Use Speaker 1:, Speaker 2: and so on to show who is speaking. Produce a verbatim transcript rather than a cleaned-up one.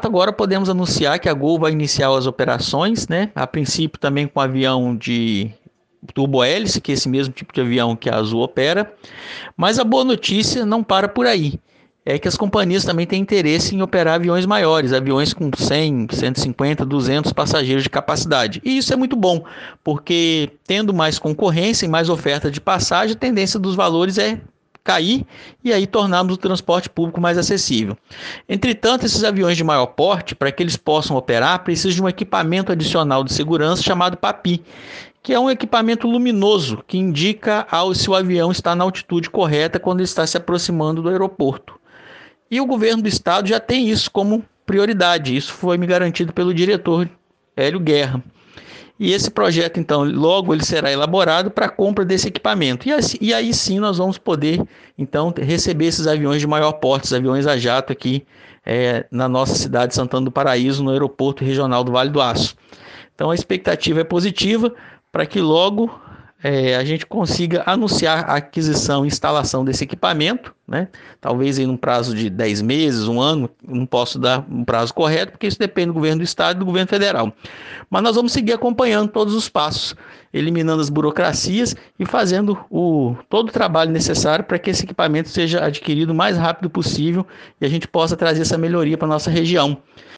Speaker 1: fato, agora podemos anunciar que a Gol vai iniciar as operações, né? A princípio também com avião de turbohélice, que é esse mesmo tipo de avião que a Azul opera. Mas a boa notícia não para por aí. É que as companhias também têm interesse em operar aviões maiores, aviões com cem, cento e cinquenta, duzentos passageiros de capacidade. E isso é muito bom, porque tendo mais concorrência e mais oferta de passagem, a tendência dos valores é cair e aí tornarmos o transporte público mais acessível. Entretanto, esses aviões de maior porte, para que eles possam operar, precisam de um equipamento adicional de segurança chamado PAPI, que é um equipamento luminoso que indica ao, se o avião está na altitude correta quando ele está se aproximando do aeroporto. E o governo do estado já tem isso como prioridade. Isso foi me garantido pelo diretor Hélio Guerra. E esse projeto, então, logo ele será elaborado para a compra desse equipamento. E, assim, e aí sim nós vamos poder, então, receber esses aviões de maior porte, os aviões a jato aqui é, na nossa cidade de Santana do Paraíso, no aeroporto regional do Vale do Aço. Então a expectativa é positiva para que logo é, a gente consiga anunciar a aquisição e instalação desse equipamento, né? Talvez em um prazo de dez meses, um ano, não posso dar um prazo correto, porque isso depende do governo do estado e do governo federal. Mas nós vamos seguir acompanhando todos os passos, eliminando as burocracias e fazendo o, todo o trabalho necessário para que esse equipamento seja adquirido o mais rápido possível e a gente possa trazer essa melhoria para a nossa região.